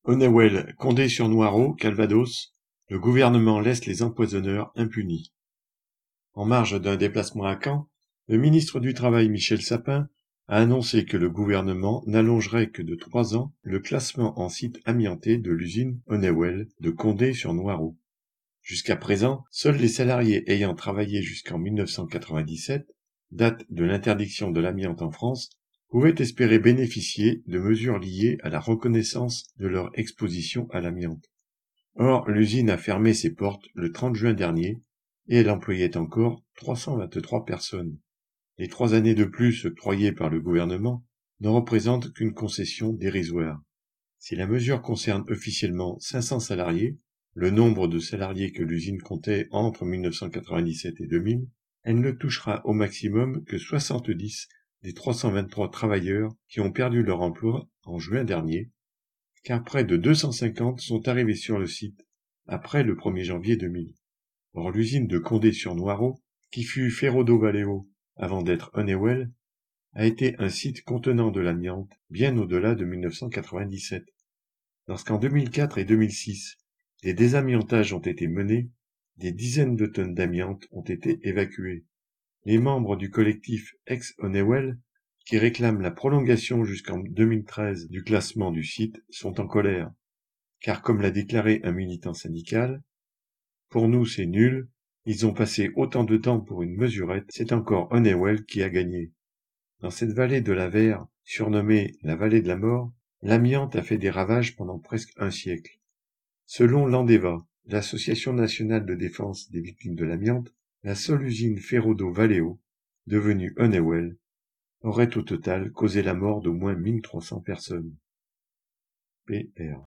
Honnewell, Condé-sur-Noireau, Calvados, le gouvernement laisse les empoisonneurs impunis. En marge d'un déplacement à Caen, le ministre du Travail Michel Sapin a annoncé que le gouvernement n'allongerait que de 3 ans le classement en site amianté de l'usine Honnewell de Condé-sur-Noireau. Jusqu'à présent, seuls les salariés ayant travaillé jusqu'en 1997, date de l'interdiction de l'amiante en France, pouvaient espérer bénéficier de mesures liées à la reconnaissance de leur exposition à l'amiante. Or, l'usine a fermé ses portes le 30 juin dernier et elle employait encore 323 personnes. Les 3 années de plus octroyées par le gouvernement ne représentent qu'une concession dérisoire. Si la mesure concerne officiellement 500 salariés, le nombre de salariés que l'usine comptait entre 1997 et 2000, elle ne touchera au maximum que 70 des 323 travailleurs qui ont perdu leur emploi en juin dernier, car près de 250 sont arrivés sur le site après le 1er janvier 2000. Or, l'usine de Condé-sur-Noireau, qui fut Ferrado-Valeo avant d'être Honnewell, a été un site contenant de l'amiante bien au-delà de 1997. Lorsqu'en 2004 et 2006, des désamiantages ont été menés, des dizaines de tonnes d'amiante ont été évacuées. Les membres du collectif ex-Honnewell, qui réclament la prolongation jusqu'en 2013 du classement du site, sont en colère. Car comme l'a déclaré un militant syndical, « Pour nous c'est nul, ils ont passé autant de temps pour une mesurette, c'est encore Honnewell qui a gagné. » Dans cette vallée de la Vert, surnommée la vallée de la mort, l'amiante a fait des ravages pendant presque un siècle. Selon l'Andeva, l'Association nationale de défense des victimes de l'amiante, la seule usine Ferrado-Valeo, devenue Honnewell, aurait au total causé la mort d'au moins 1300 personnes. PR.